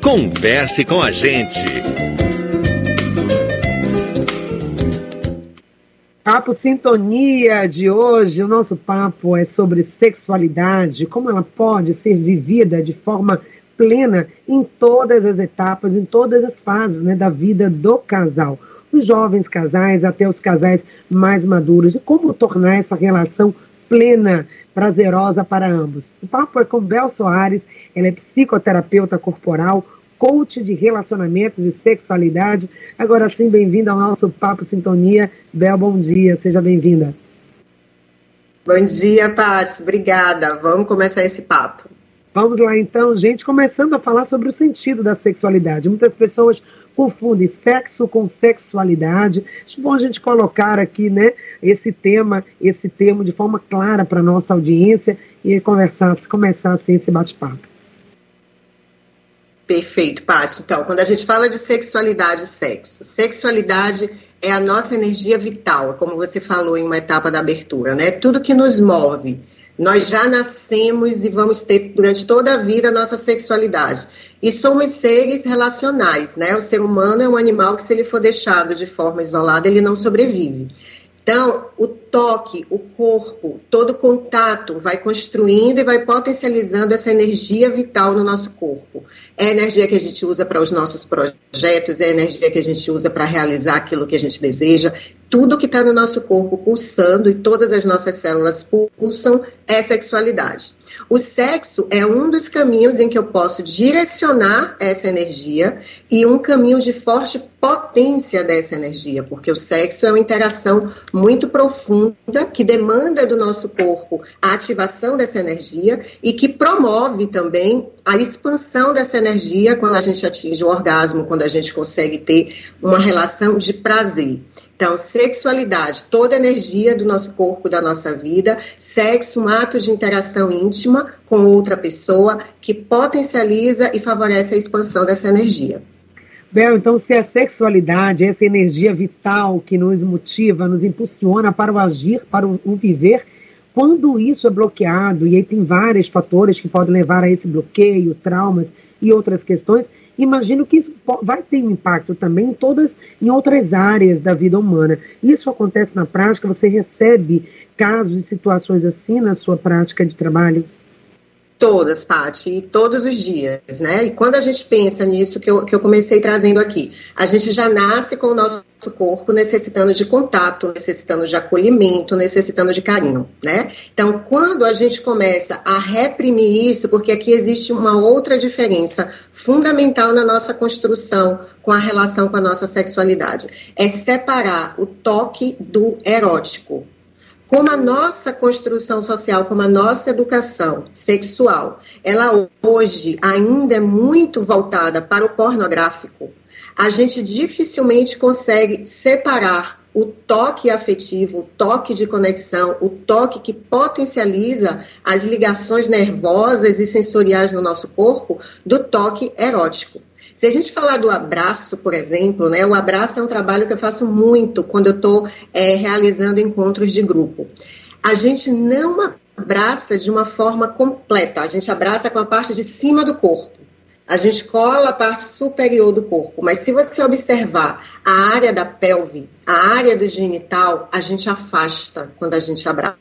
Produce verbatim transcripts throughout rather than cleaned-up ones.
Converse com a gente. Papo Sintonia de hoje, o nosso papo é sobre sexualidade, como ela pode ser vivida de forma plena em todas as etapas, em todas as fases, né, da vida do casal. Os jovens casais até os casais mais maduros, e como tornar essa relação plena, prazerosa para ambos. O papo é com Bel Soares, ela é psicoterapeuta corporal, coach de relacionamentos e sexualidade. Agora sim, bem-vinda ao nosso Papo Sintonia. Bel, bom dia, seja bem-vinda. Bom dia, Paty, obrigada. Vamos começar esse papo. Vamos lá então, gente, começando a falar sobre o sentido da sexualidade. Muitas pessoas confundem sexo com sexualidade. Acho bom a gente colocar aqui, né, esse tema, esse termo de forma clara para a nossa audiência e conversar, começar assim esse bate-papo. Perfeito, Paty. Então, quando a gente fala de sexualidade e sexo, sexualidade é a nossa energia vital, como você falou em uma etapa da abertura, né? Tudo que nos move. Nós já nascemos e vamos ter durante toda a vida a nossa sexualidade. E somos seres relacionais, né? O ser humano é um animal que, se ele for deixado de forma isolada, ele não sobrevive. Então, o toque, o corpo, todo contato vai construindo e vai potencializando essa energia vital no nosso corpo. É a energia que a gente usa para os nossos projetos, é a energia que a gente usa para realizar aquilo que a gente deseja. Tudo que está no nosso corpo pulsando e todas as nossas células pulsam é sexualidade. O sexo é um dos caminhos em que eu posso direcionar essa energia e um caminho de forte potência dessa energia, porque o sexo é uma interação muito profunda que demanda do nosso corpo a ativação dessa energia e que promove também a expansão dessa energia quando a gente atinge o orgasmo, quando a gente consegue ter uma relação de prazer. Então, sexualidade, toda a energia do nosso corpo, da nossa vida, sexo, um ato de interação íntima com outra pessoa que potencializa e favorece a expansão dessa energia. Bel, então, se a sexualidade, essa energia vital que nos motiva, nos impulsiona para o agir, para o, o viver, quando isso é bloqueado, e aí tem vários fatores que podem levar a esse bloqueio, traumas e outras questões, imagino que isso vai ter um impacto também em todas, em outras áreas da vida humana. Isso acontece na prática? Você recebe casos e situações assim na sua prática de trabalho? Todas, Paty, e todos os dias, né? E quando a gente pensa nisso que eu, que eu comecei trazendo aqui, a gente já nasce com o nosso corpo necessitando de contato, necessitando de acolhimento, necessitando de carinho, né? Então, quando a gente começa a reprimir isso, porque aqui existe uma outra diferença fundamental na nossa construção com a relação com a nossa sexualidade, é separar o toque do erótico. Como a nossa construção social, como a nossa educação sexual, ela hoje ainda é muito voltada para o pornográfico, a gente dificilmente consegue separar o toque afetivo, o toque de conexão, o toque que potencializa as ligações nervosas e sensoriais no nosso corpo, do toque erótico. Se a gente falar do abraço, por exemplo, né, o abraço é um trabalho que eu faço muito quando eu estou é, realizando encontros de grupo. A gente não abraça de uma forma completa, a gente abraça com a parte de cima do corpo. A gente cola a parte superior do corpo, mas se você observar a área da pelve, a área do genital, a gente afasta quando a gente abraça.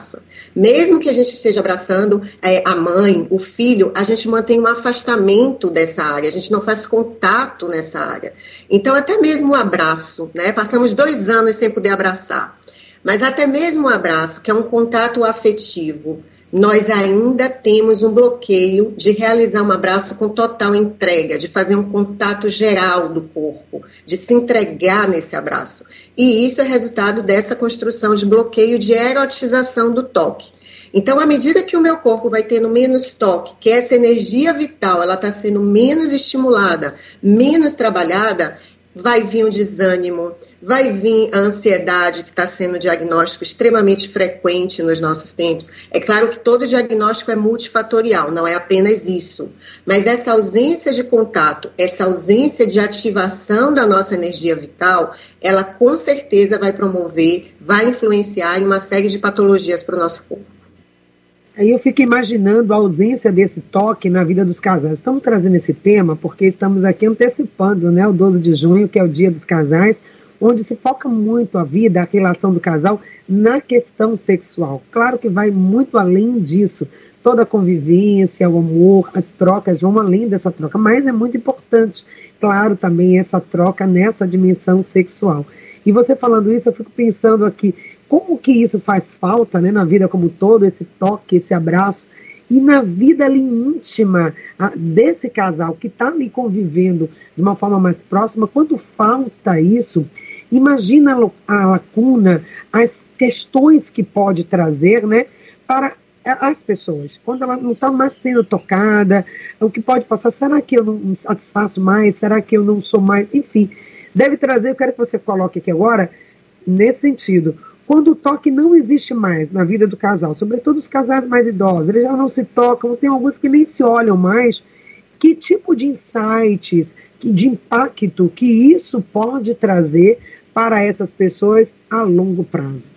Mesmo que a gente esteja abraçando é, a mãe, o filho, a gente mantém um afastamento dessa área, a gente não faz contato nessa área. Então, até mesmo o abraço, né? Passamos dois anos sem poder abraçar, mas até mesmo o abraço, que é um contato afetivo, nós ainda temos um bloqueio de realizar um abraço com total entrega, de fazer um contato geral do corpo, de se entregar nesse abraço. E isso é resultado dessa construção de bloqueio de erotização do toque. Então, à medida que o meu corpo vai tendo menos toque, que essa energia vital ela está sendo menos estimulada, menos trabalhada, vai vir um desânimo, vai vir a ansiedade, que está sendo um diagnóstico extremamente frequente nos nossos tempos. É claro que todo diagnóstico é multifatorial, não é apenas isso. Mas essa ausência de contato, essa ausência de ativação da nossa energia vital, ela com certeza vai promover, vai influenciar em uma série de patologias para o nosso corpo. Aí eu fico imaginando a ausência desse toque na vida dos casais. Estamos trazendo esse tema porque estamos aqui antecipando, né, o doze de junho, que é o Dia dos Casais, onde se foca muito a vida, a relação do casal na questão sexual. Claro que vai muito além disso. Toda a convivência, o amor, as trocas vão além dessa troca, mas é muito importante, claro, também essa troca nessa dimensão sexual. E você falando isso, eu fico pensando aqui, como que isso faz falta, né, na vida como um todo, esse toque, esse abraço, e na vida ali íntima a, desse casal que está ali convivendo de uma forma mais próxima, quando falta isso, imagina a lacuna, as questões que pode trazer, né, para as pessoas, quando ela não está mais sendo tocada, o que pode passar, será que eu não me satisfaço mais, será que eu não sou mais, enfim, deve trazer, eu quero que você coloque aqui agora, nesse sentido, quando o toque não existe mais na vida do casal, sobretudo os casais mais idosos, eles já não se tocam, tem alguns que nem se olham mais, que tipo de insights, de impacto que isso pode trazer para essas pessoas a longo prazo?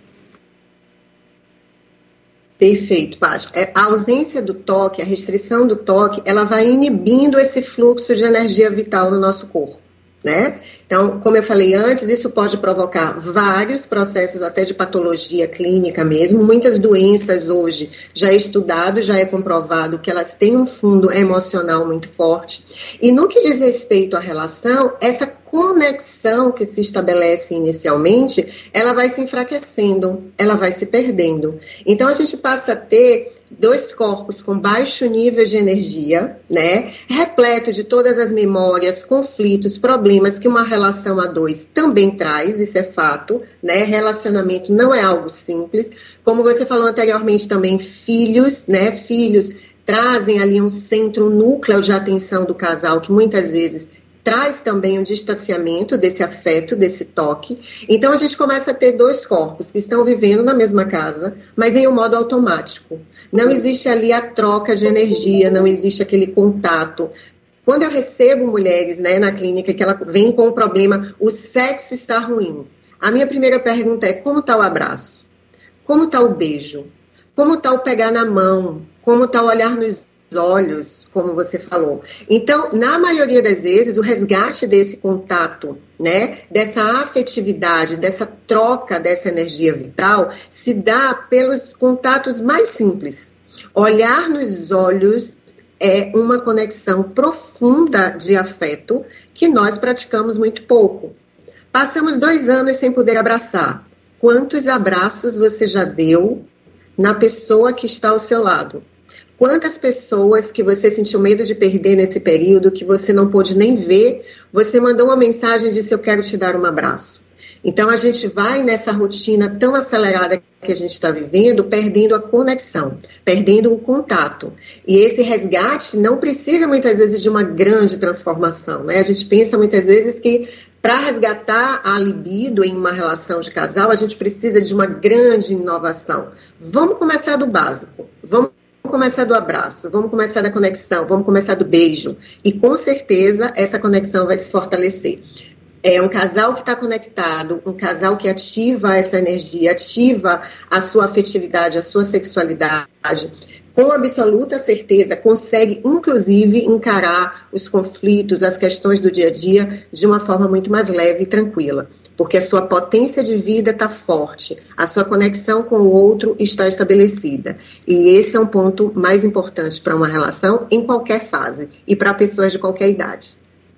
Perfeito, Paty. A ausência do toque, a restrição do toque, ela vai inibindo esse fluxo de energia vital no nosso corpo, né? Então, como eu falei antes, isso pode provocar vários processos até de patologia clínica mesmo. Muitas doenças hoje já é estudado, já é comprovado que elas têm um fundo emocional muito forte. E no que diz respeito à relação, essa conexão que se estabelece inicialmente, ela vai se enfraquecendo, ela vai se perdendo. Então, a gente passa a ter dois corpos com baixo nível de energia, né, repleto de todas as memórias, conflitos, problemas que uma relação a dois também traz, isso é fato, né, relacionamento não é algo simples, como você falou anteriormente também, filhos, né, filhos trazem ali um centro, um núcleo de atenção do casal, que muitas vezes traz também um distanciamento desse afeto, desse toque. Então, a gente começa a ter dois corpos que estão vivendo na mesma casa, mas em um modo automático. Não existe ali a troca de energia, não existe aquele contato. Quando eu recebo mulheres, né, na clínica que ela vem com o problema, o sexo está ruim, a minha primeira pergunta é, como está o abraço? Como está o beijo? Como está o pegar na mão? Como está o olhar nos olhos, como você falou. Então, na maioria das vezes, o resgate desse contato, né, dessa afetividade, dessa troca dessa energia vital, se dá pelos contatos mais simples. Olhar nos olhos é uma conexão profunda de afeto que nós praticamos muito pouco. Passamos dois anos sem poder abraçar. Quantos abraços você já deu na pessoa que está ao seu lado? Quantas pessoas que você sentiu medo de perder nesse período, que você não pôde nem ver, você mandou uma mensagem e disse, eu quero te dar um abraço. Então, a gente vai nessa rotina tão acelerada que a gente está vivendo, perdendo a conexão, perdendo o contato. E esse resgate não precisa, muitas vezes, de uma grande transformação, né? A gente pensa, muitas vezes, que para resgatar a libido em uma relação de casal, a gente precisa de uma grande inovação. Vamos começar do básico, vamos Vamos começar do abraço, vamos começar da conexão, vamos começar do beijo. E com certeza essa conexão vai se fortalecer. É um casal que está conectado, um casal que ativa essa energia, ativa a sua afetividade, a sua sexualidade, com absoluta certeza consegue, inclusive, encarar os conflitos, as questões do dia a dia de uma forma muito mais leve e tranquila. Porque a sua potência de vida está forte, a sua conexão com o outro está estabelecida. E esse é um ponto mais importante para uma relação em qualquer fase e para pessoas de qualquer idade.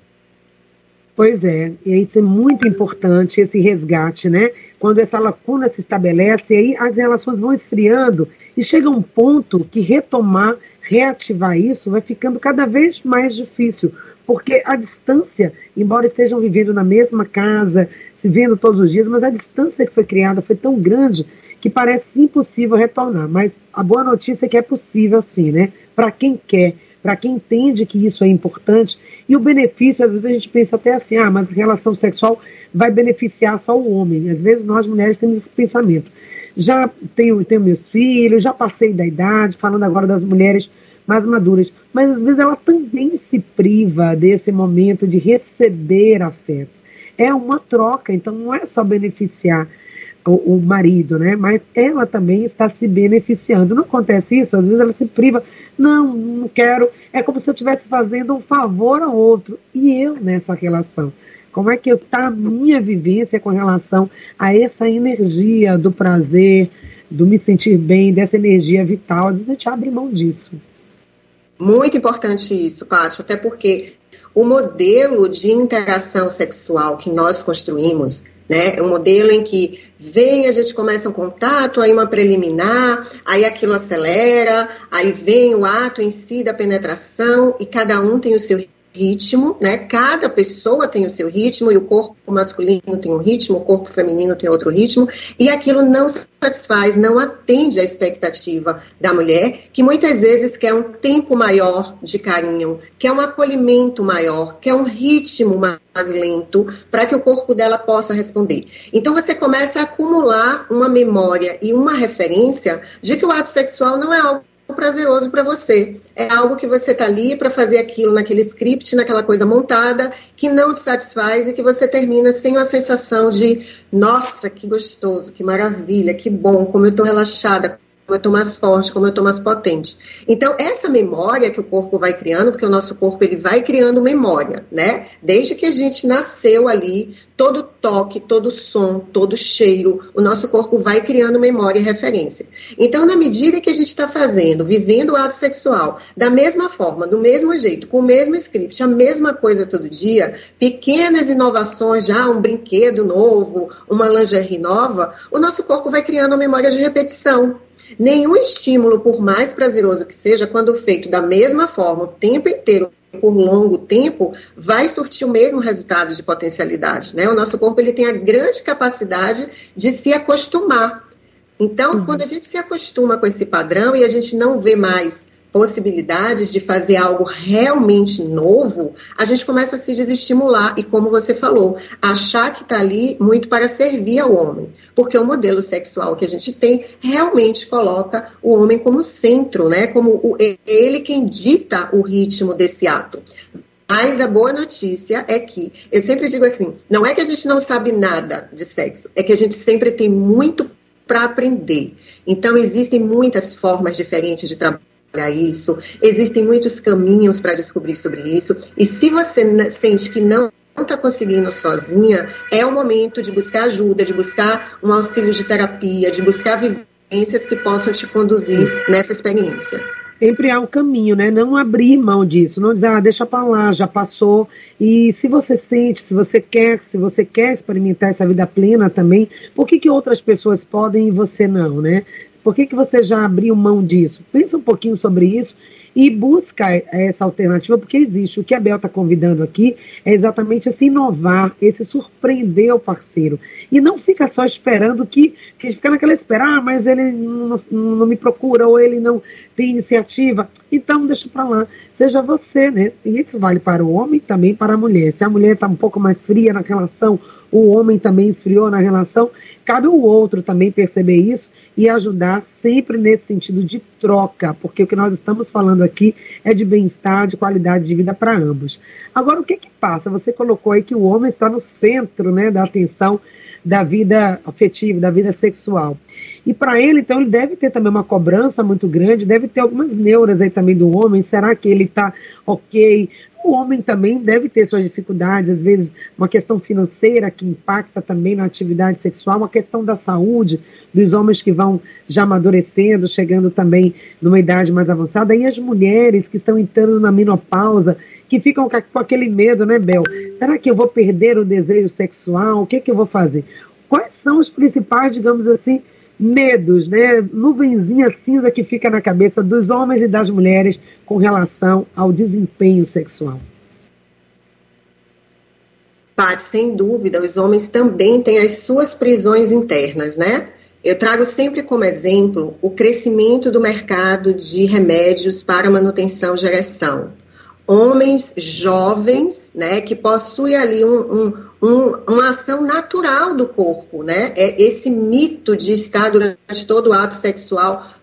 Pois é, e isso é muito importante, esse resgate, né? Quando essa lacuna se estabelece, aí as relações vão esfriando e chega um ponto que retomar, reativar isso vai ficando cada vez mais difícil, porque a distância, embora estejam vivendo na mesma casa, se vendo todos os dias, mas a distância que foi criada foi tão grande que parece impossível retornar. Mas a boa notícia é que é possível sim, né? Para quem quer, para quem entende que isso é importante. E o benefício, às vezes a gente pensa até assim, ah, mas a relação sexual vai beneficiar só o homem. Às vezes nós mulheres temos esse pensamento. Já tenho, tenho meus filhos, já passei da idade, falando agora das mulheres mais maduras, mas às vezes ela também se priva desse momento de receber afeto. É uma troca, então não é só beneficiar. o, o marido, né? Mas ela também está se beneficiando. Não acontece isso? Às vezes ela se priva, não, não quero, é como se eu estivesse fazendo um favor ao outro, e eu nessa relação. Como é que está a minha vivência com relação a essa energia do prazer, do me sentir bem, dessa energia vital? Às vezes a gente abre mão disso. Muito importante isso, Paty, até porque o modelo de interação sexual que nós construímos, né, é um modelo em que vem, a gente começa um contato, aí uma preliminar, aí aquilo acelera, aí vem o ato em si da penetração, e cada um tem o seu ritmo, né? Cada pessoa tem o seu ritmo, e o corpo masculino tem um ritmo, o corpo feminino tem outro ritmo, e aquilo não satisfaz, não atende à expectativa da mulher, que muitas vezes quer um tempo maior de carinho, quer um acolhimento maior, quer um ritmo mais lento, para que o corpo dela possa responder. Então você começa a acumular uma memória e uma referência de que o ato sexual não é algo prazeroso para você, é algo que você está ali para fazer aquilo naquele script, naquela coisa montada, que não te satisfaz e que você termina sem a sensação de, nossa, que gostoso, que maravilha, que bom, como eu estou relaxada, como eu estou mais forte, como eu estou mais potente. Então, essa memória que o corpo vai criando, porque o nosso corpo ele vai criando memória, né? Desde que a gente nasceu ali, todo toque, todo som, todo cheiro, o nosso corpo vai criando memória e referência. Então, na medida que a gente está fazendo, vivendo o ato sexual, da mesma forma, do mesmo jeito, com o mesmo script, a mesma coisa todo dia, pequenas inovações, já um brinquedo novo, uma lingerie nova, o nosso corpo vai criando uma memória de repetição. Nenhum estímulo, por mais prazeroso que seja, quando feito da mesma forma o tempo inteiro, por longo tempo, vai surtir o mesmo resultado de potencialidade, né? O nosso corpo ele tem a grande capacidade de se acostumar. Então, uhum. quando a gente se acostuma com esse padrão e a gente não vê mais possibilidades de fazer algo realmente novo, a gente começa a se desestimular e, como você falou, achar que está ali muito para servir ao homem, porque o modelo sexual que a gente tem realmente coloca o homem como centro, né? Como o, ele quem dita o ritmo desse ato. Mas a boa notícia é que, eu sempre digo assim, não é que a gente não sabe nada de sexo, é que a gente sempre tem muito para aprender. Então, existem muitas formas diferentes de trabalhar isso, existem muitos caminhos para descobrir sobre isso, e se você sente que não está conseguindo sozinha, é o momento de buscar ajuda, de buscar um auxílio de terapia, de buscar vivências que possam te conduzir nessa experiência. Sempre há um caminho, né? Não abrir mão disso, não dizer, ah, deixa para lá, já passou. E se você sente, se você quer, se você quer experimentar essa vida plena também, por que que outras pessoas podem e você não, né? Por que que você já abriu mão disso? Pensa um pouquinho sobre isso e busca essa alternativa, porque existe. O que a Bel está convidando aqui é exatamente esse inovar, esse surpreender o parceiro. E não fica só esperando que, que fica naquela espera, ah, mas ele não, não me procura, ou ele não tem iniciativa. Então, deixa para lá. Seja você, né? E isso vale para o homem e também para a mulher. Se a mulher está um pouco mais fria na relação, o homem também esfriou na relação, cabe o outro também perceber isso e ajudar sempre nesse sentido de troca, porque o que nós estamos falando aqui é de bem-estar, de qualidade de vida para ambos. Agora, o que que passa? Você colocou aí que o homem está no centro, né, da atenção da vida afetiva, da vida sexual. E para ele, então, ele deve ter também uma cobrança muito grande, deve ter algumas neuras aí também do homem. Será que ele está ok? O homem também deve ter suas dificuldades, às vezes uma questão financeira que impacta também na atividade sexual, uma questão da saúde dos homens que vão já amadurecendo, chegando também numa idade mais avançada, e as mulheres que estão entrando na menopausa, que ficam com aquele medo, né, Bel? Será que eu vou perder o desejo sexual? O que que eu vou fazer? Quais são os principais, digamos assim, medos, né? Nuvenzinha cinza que fica na cabeça dos homens e das mulheres com relação ao desempenho sexual? Paty, sem dúvida, os homens também têm as suas prisões internas, né? Eu trago sempre como exemplo o crescimento do mercado de remédios para manutenção de ereção. Homens jovens, né, que possuem ali um, um, um, uma ação natural do corpo, né? É esse mito de estar durante todo o ato sexual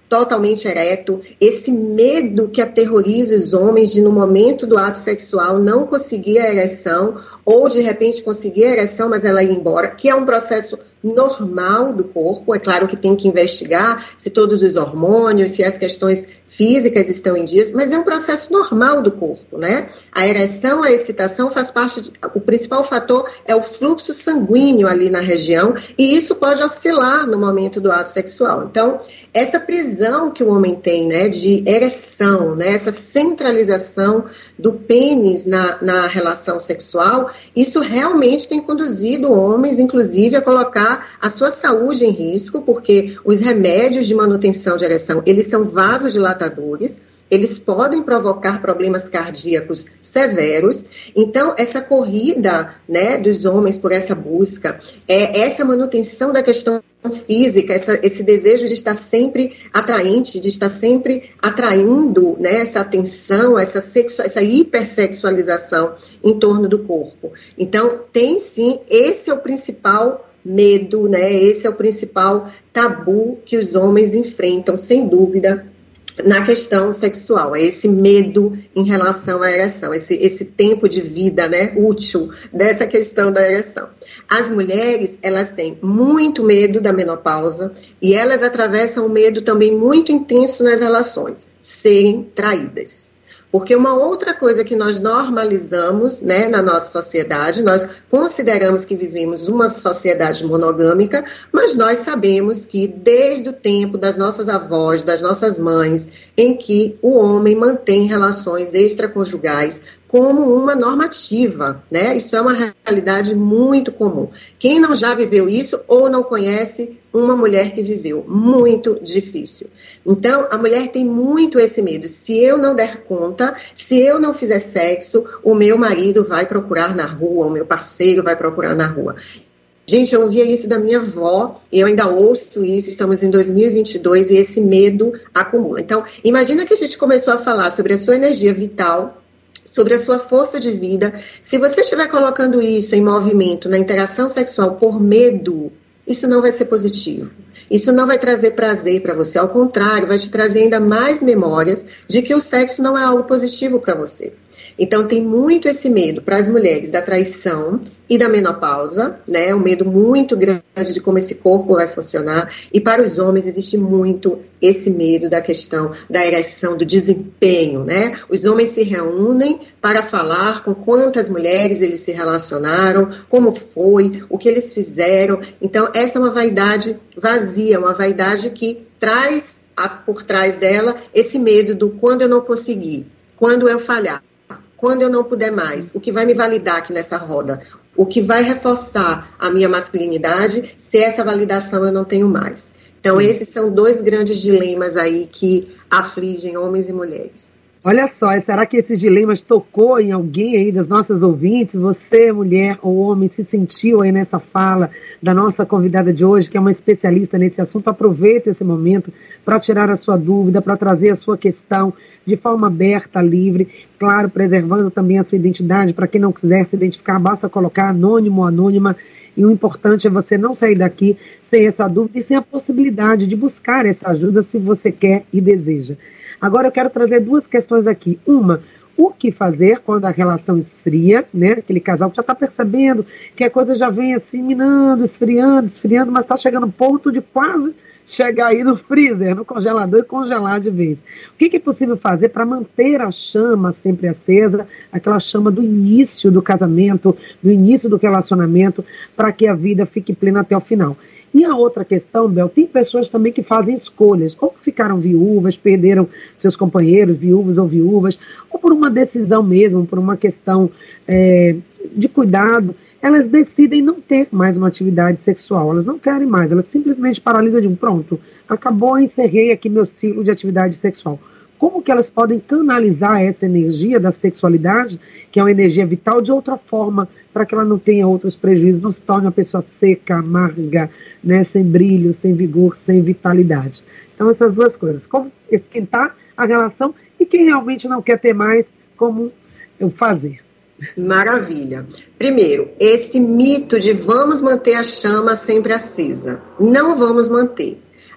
totalmente ereto, esse medo que aterroriza os homens de no momento do ato sexual não conseguir a ereção, ou de repente conseguir a ereção, mas ela ir embora, que é um processo normal do corpo. É claro que tem que investigar se todos os hormônios, se as questões físicas estão em dias, mas é um processo normal do corpo, né? A ereção, a excitação faz parte, de, o principal fator é o fluxo sanguíneo ali na região, e isso pode oscilar no momento do ato sexual. Então, essa prisão que o homem tem, né, de ereção, né, essa centralização do pênis na, na relação sexual, isso realmente tem conduzido homens, inclusive, a colocar a sua saúde em risco, porque os remédios de manutenção de ereção, eles são vasodilatadores, eles podem provocar problemas cardíacos severos. Então, essa corrida, né, dos homens por essa busca, é essa manutenção da questão física, essa, esse desejo de estar sempre atraente, de estar sempre atraindo, né, essa atenção, essa, sexu- essa hipersexualização em torno do corpo. Então, tem sim, esse é o principal medo, né, esse é o principal tabu que os homens enfrentam, sem dúvida, na questão sexual, é esse medo em relação à ereção, esse, esse tempo de vida, né, útil dessa questão da ereção. As mulheres, elas têm muito medo da menopausa e elas atravessam um medo também muito intenso nas relações, serem traídas. Porque uma outra coisa que nós normalizamos, né, na nossa sociedade, nós consideramos que vivemos uma sociedade monogâmica, mas nós sabemos que desde o tempo das nossas avós, das nossas mães, em que o homem mantém relações extraconjugais como uma normativa, né? Isso é uma realidade muito comum. Quem não já viveu isso ou não conhece uma mulher que viveu, muito difícil. Então, a mulher tem muito esse medo. Se eu não der conta, se eu não fizer sexo, o meu marido vai procurar na rua, o meu parceiro vai procurar na rua. Gente, eu ouvia isso da minha avó, eu ainda ouço isso, estamos em dois mil e vinte e dois e esse medo acumula. Então, imagina que a gente começou a falar sobre a sua energia vital, sobre a sua força de vida. Se você estiver colocando isso em movimento, na interação sexual por medo, isso não vai ser positivo. Isso não vai trazer prazer para você. Ao contrário, vai te trazer ainda mais memórias de que o sexo não é algo positivo para você. Então, tem muito esse medo para as mulheres da traição e da menopausa, né? Um medo muito grande de como esse corpo vai funcionar. E para os homens existe muito esse medo da questão da ereção, do desempenho, né? Os homens se reúnem para falar com quantas mulheres eles se relacionaram, como foi, o que eles fizeram. Então, essa é uma vaidade vazia, uma vaidade que traz a, por trás dela esse medo do quando eu não conseguir, quando eu falhar, quando eu não puder mais, o que vai me validar aqui nessa roda, o que vai reforçar a minha masculinidade, se essa validação eu não tenho mais. Então, esses são dois grandes dilemas aí que afligem homens e mulheres. Olha só, será que esses dilemas tocou em alguém aí das nossas ouvintes? Você, mulher ou homem, se sentiu aí nessa fala da nossa convidada de hoje, que é uma especialista nesse assunto? Aproveita esse momento para tirar a sua dúvida, para trazer a sua questão de forma aberta, livre, claro, preservando também a sua identidade. Para quem não quiser se identificar, basta colocar anônimo ou anônima. E o importante é você não sair daqui sem essa dúvida e sem a possibilidade de buscar essa ajuda se você quer e deseja. Agora eu quero trazer duas questões aqui. Uma, o que fazer quando a relação esfria, né? Aquele casal que já está percebendo que a coisa já vem assim, minando, esfriando, esfriando, mas está chegando ao ponto de quase chegar aí no freezer, no congelador e congelar de vez. O que, que é possível fazer para manter a chama sempre acesa, aquela chama do início do casamento, do início do relacionamento, para que a vida fique plena até o final? E a outra questão, Bel, tem pessoas também que fazem escolhas, ou ficaram viúvas, perderam seus companheiros, viúvos ou viúvas, ou por uma decisão mesmo, por uma questão é, de cuidado, elas decidem não ter mais uma atividade sexual, elas não querem mais, elas simplesmente paralisam de um pronto, acabou, encerrei aqui meu ciclo de atividade sexual. Como que elas podem canalizar essa energia da sexualidade, que é uma energia vital, de outra forma, para que ela não tenha outros prejuízos, não se torne uma pessoa seca, amarga, né, sem brilho, sem vigor, sem vitalidade. Então, essas duas coisas, como esquentar a relação e quem realmente não quer ter mais, como eu fazer. Maravilha. Primeiro, esse mito de vamos manter a chama sempre acesa. Não vamos manter.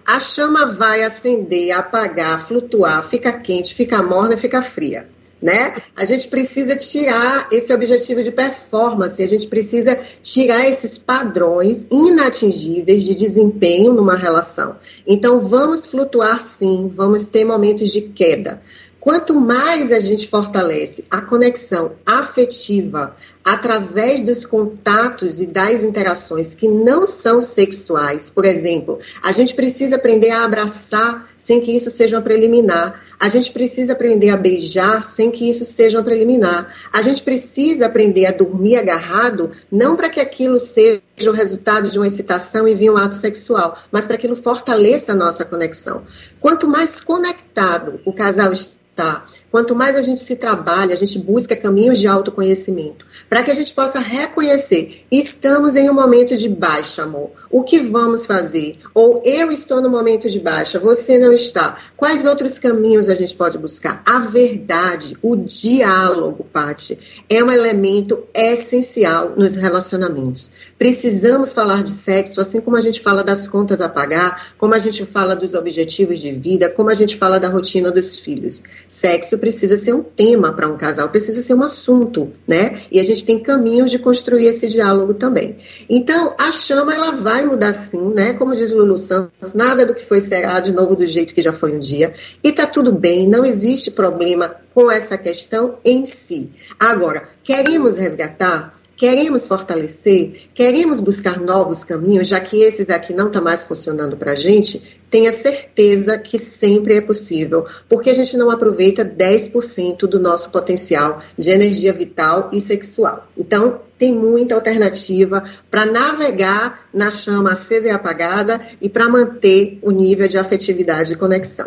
A chama vai acender, apagar, flutuar, fica quente, fica morna, fica fria. Né? A gente precisa tirar esse objetivo de performance, a gente precisa tirar esses padrões inatingíveis de desempenho numa relação. Então, vamos flutuar sim, vamos ter momentos de queda. Quanto mais a gente fortalece a conexão afetiva através dos contatos e das interações que não são sexuais, por exemplo, a gente precisa aprender a abraçar sem que isso seja uma preliminar, a gente precisa aprender a beijar sem que isso seja uma preliminar, a gente precisa aprender a dormir agarrado, não para que aquilo seja o resultado de uma excitação e vir um ato sexual, mas para que aquilo fortaleça a nossa conexão. Quanto mais conectado o casal está, Tá. Quanto mais a gente se trabalha, a gente busca caminhos de autoconhecimento, para que a gente possa reconhecer, estamos em um momento de baixa, amor, o que vamos fazer? Ou eu estou no momento de baixa, você não está. Quais outros caminhos a gente pode buscar? A verdade, o diálogo, Paty, é um elemento essencial nos relacionamentos. Precisamos falar de sexo, assim como a gente fala das contas a pagar, como a gente fala dos objetivos de vida, como a gente fala da rotina dos filhos. Sexo precisa ser um tema para um casal, precisa ser um assunto, né? E a gente tem caminhos de construir esse diálogo também. Então, a chama, ela vai mudar sim, né? Como diz Lulu Santos, nada do que foi será de novo do jeito que já foi um dia. E tá tudo bem, não existe problema com essa questão em si. Agora, queremos resgatar? Queremos fortalecer, queremos buscar novos caminhos, já que esses aqui não estão mais funcionando para a gente, tenha certeza que sempre é possível, porque a gente não aproveita dez por cento do nosso potencial de energia vital e sexual. Então, tem muita alternativa para navegar na chama acesa e apagada e para manter o nível de afetividade e conexão.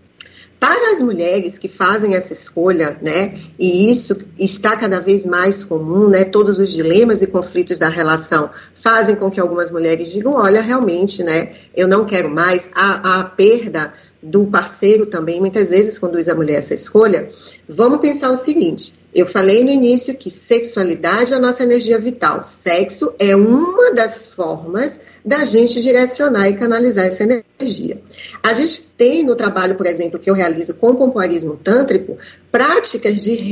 Para as mulheres que fazem essa escolha, né, e isso está cada vez mais comum, né, todos os dilemas e conflitos da relação fazem com que algumas mulheres digam, olha, realmente, né, eu não quero mais, a, a perda do parceiro também, muitas vezes conduz a mulher a essa escolha. Vamos pensar o seguinte, eu falei no início que sexualidade é a nossa energia vital, sexo é uma das formas da gente direcionar e canalizar essa energia. A gente tem no trabalho, por exemplo, que eu realizo com o pompoarismo tântrico, práticas de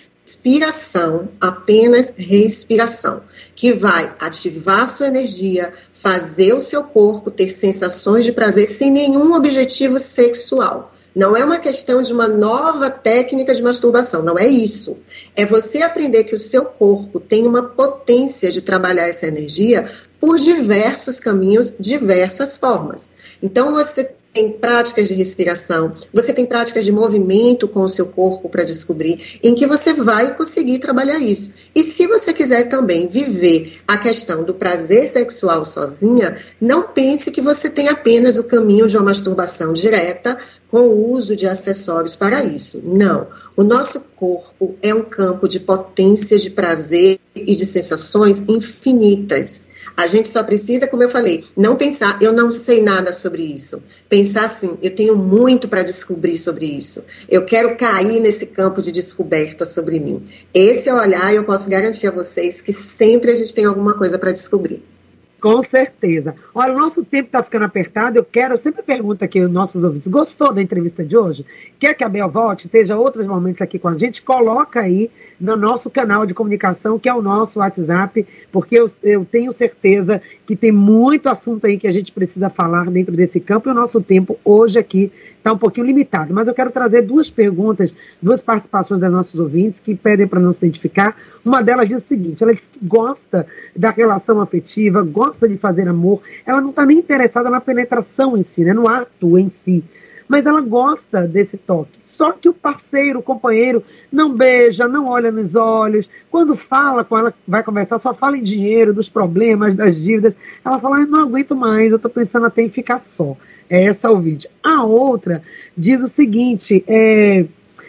respiração, apenas respiração, que vai ativar a sua energia, fazer o seu corpo ter sensações de prazer sem nenhum objetivo sexual. Não é uma questão de uma nova técnica de masturbação, não é isso. É você aprender que o seu corpo tem uma potência de trabalhar essa energia por diversos caminhos, diversas formas. Então, você tem práticas de respiração, você tem práticas de movimento com o seu corpo para descobrir em que você vai conseguir trabalhar isso. E se você quiser também viver a questão do prazer sexual sozinha, não pense que você tem apenas o caminho de uma masturbação direta com o uso de acessórios para isso. Não. O nosso corpo é um campo de potência, de prazer e de sensações infinitas. A gente só precisa, como eu falei, não pensar, eu não sei nada sobre isso. Pensar assim, eu tenho muito para descobrir sobre isso. Eu quero cair nesse campo de descoberta sobre mim. Esse é o olhar e eu posso garantir a vocês que sempre a gente tem alguma coisa para descobrir. Com certeza. Olha, o nosso tempo está ficando apertado. Eu quero, eu sempre pergunto aqui aos nossos ouvintes, gostou da entrevista de hoje? Quer que a Bel volte, esteja outros momentos aqui com a gente? Coloca aí no nosso canal de comunicação, que é o nosso WhatsApp, porque eu, eu tenho certeza que tem muito assunto aí que a gente precisa falar dentro desse campo, e o nosso tempo hoje aqui está um pouquinho limitado. Mas eu quero trazer duas perguntas, duas participações dos nossos ouvintes que pedem para não se identificar. Uma delas diz o seguinte, ela diz que gosta da relação afetiva, gosta de fazer amor, ela não está nem interessada na penetração em si, né, no ato em si, mas ela gosta desse toque. Só que o parceiro, o companheiro, não beija, não olha nos olhos. Quando fala com ela, vai conversar, só fala em dinheiro, dos problemas, das dívidas. Ela fala, ah, não aguento mais, eu estou pensando até em ficar só. É essa o vídeo. A outra diz o seguinte, é,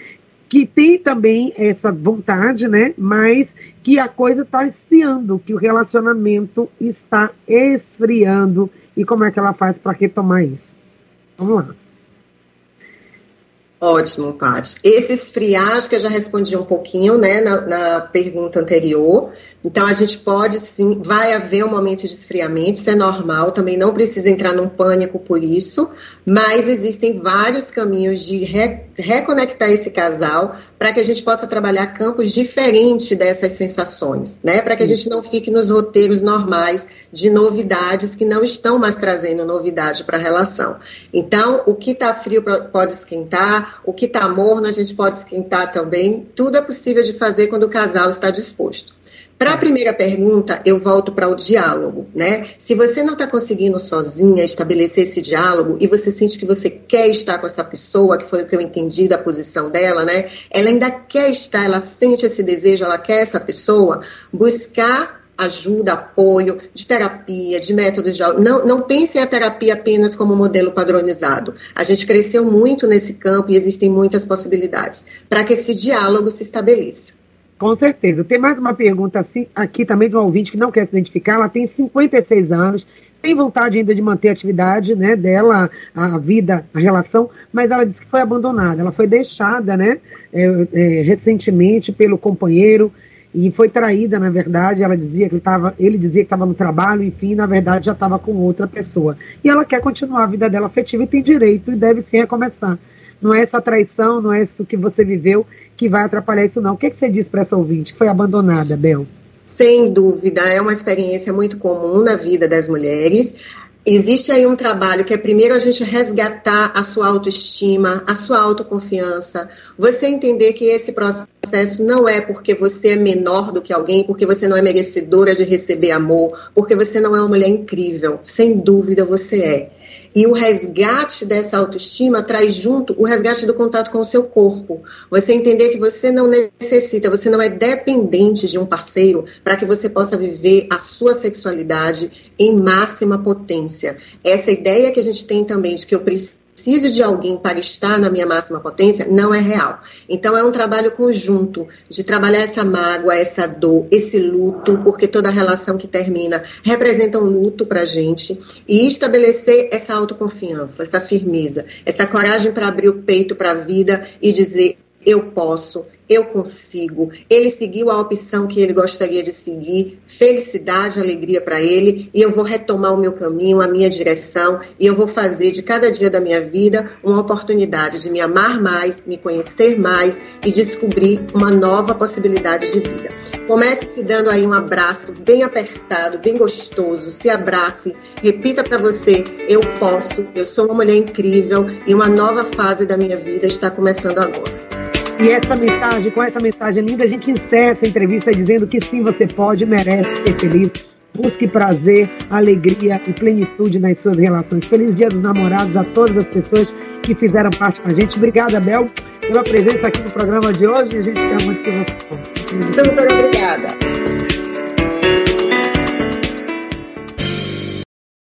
que tem também essa vontade, né? Mas que a coisa está esfriando, que o relacionamento está esfriando. E como é que ela faz para retomar isso? Vamos lá. Ótimo, Paty. Esse esfriar, acho que eu já respondi um pouquinho, né, na, na pergunta anterior. Então, a gente pode sim, vai haver um momento de esfriamento, isso é normal, também não precisa entrar num pânico por isso, mas existem vários caminhos de re, reconectar esse casal para que a gente possa trabalhar campos diferentes dessas sensações, né, para que a gente não fique nos roteiros normais de novidades que não estão mais trazendo novidade para a relação. Então, o que está frio pode esquentar, o que está morno a gente pode esquentar também, tudo é possível de fazer quando o casal está disposto. Para a primeira pergunta, eu volto para o diálogo, né? Se você não está conseguindo sozinha estabelecer esse diálogo e você sente que você quer estar com essa pessoa, que foi o que eu entendi da posição dela, né? Ela ainda quer estar, ela sente esse desejo, ela quer essa pessoa, buscar ajuda, apoio, de terapia, de métodos de... Não, não pense a terapia apenas como modelo padronizado. A gente cresceu muito nesse campo e existem muitas possibilidades para que esse diálogo se estabeleça. Com certeza. Tem mais uma pergunta assim, aqui também de um ouvinte que não quer se identificar. Ela tem cinquenta e seis anos, tem vontade ainda de manter a atividade, né, dela, a vida, a relação, mas ela disse que foi abandonada. Ela foi deixada, né, é, é, recentemente pelo companheiro e foi traída, na verdade. Ela dizia que ele, tava, ele dizia que estava no trabalho, enfim, na verdade já estava com outra pessoa. E ela quer continuar a vida dela afetiva e tem direito e deve sim recomeçar. Não é essa traição, não é isso que você viveu que vai atrapalhar isso, não. O que, é que você diz para essa ouvinte que foi abandonada, Bel? Sem dúvida, é uma experiência muito comum na vida das mulheres. Existe aí um trabalho que é primeiro a gente resgatar a sua autoestima, a sua autoconfiança, você entender que esse processo não é porque você é menor do que alguém, porque você não é merecedora de receber amor, porque você não é uma mulher incrível. Sem dúvida você é. E o resgate dessa autoestima traz junto o resgate do contato com o seu corpo. Você entender que você não necessita, você não é dependente de um parceiro para que você possa viver a sua sexualidade em máxima potência. Essa ideia que a gente tem também de que eu preciso preciso de alguém para estar na minha máxima potência, não é real. Então é um trabalho conjunto de trabalhar essa mágoa, essa dor, esse luto, porque toda relação que termina representa um luto para a gente, e estabelecer essa autoconfiança, essa firmeza, essa coragem para abrir o peito para a vida e dizer: eu posso, eu consigo. Ele seguiu a opção que ele gostaria de seguir, felicidade, alegria para ele, e eu vou retomar o meu caminho, a minha direção, e eu vou fazer de cada dia da minha vida uma oportunidade de me amar mais, me conhecer mais e descobrir uma nova possibilidade de vida. Comece se dando aí um abraço bem apertado, bem gostoso, se abrace, repita para você: eu posso, eu sou uma mulher incrível e uma nova fase da minha vida está começando agora. E essa mensagem, com essa mensagem linda, a gente encerra essa entrevista dizendo que sim, você pode, merece ser feliz. Busque prazer, alegria e plenitude nas suas relações. Feliz Dia dos Namorados a todas as pessoas que fizeram parte com a gente. Obrigada, Bel, pela presença aqui no programa de hoje. A gente quer muito que você... Muito obrigada.